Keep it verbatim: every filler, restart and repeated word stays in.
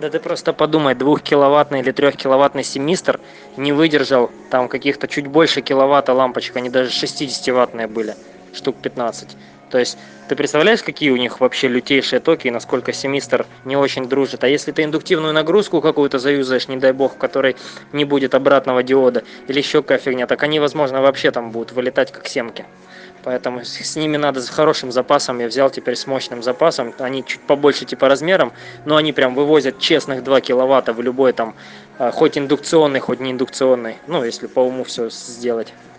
Да ты просто подумай, двухкиловаттный или трехкиловаттный семистр не выдержал там каких-то чуть больше киловатта лампочек, они даже шестидесятиваттные были, штук пятнадцать. То есть ты представляешь, какие у них вообще лютейшие токи и насколько семистр не очень дружит. А если ты индуктивную нагрузку какую-то заюзаешь, не дай бог, в которой не будет обратного диода или еще какая фигня, так они, возможно, вообще там будут вылетать как семки. Поэтому с ними надо с хорошим запасом. Я взял теперь с мощным запасом. Они чуть побольше типа размером, но они прям вывозят честных два киловатта в любой там, хоть индукционный, хоть не индукционный. Ну, если по уму все сделать.